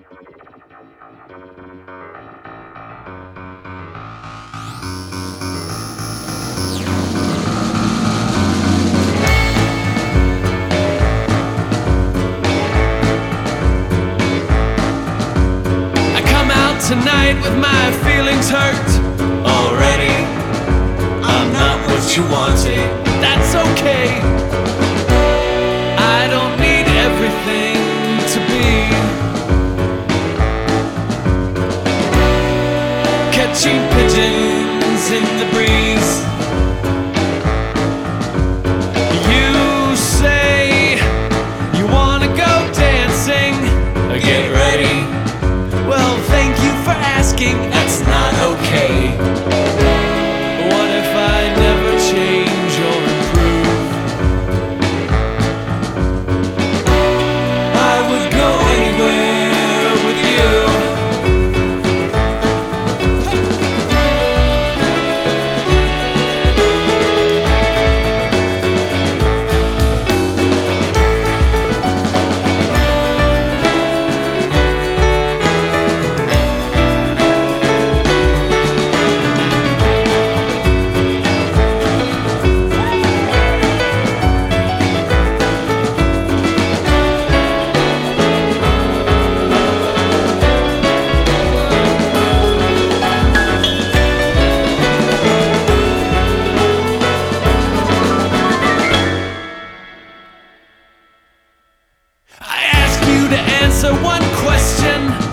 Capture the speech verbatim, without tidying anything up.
I come out tonight with my feelings hurt already. I'm not what you wanted, but that's okay. I don't need everything to be catching pigeons in the breeze. You say you wanna go dancing, get ready. Well, thank you for asking, that's not okay. What if I never change or improve? I would go anywhere with you. I ask you to answer one question.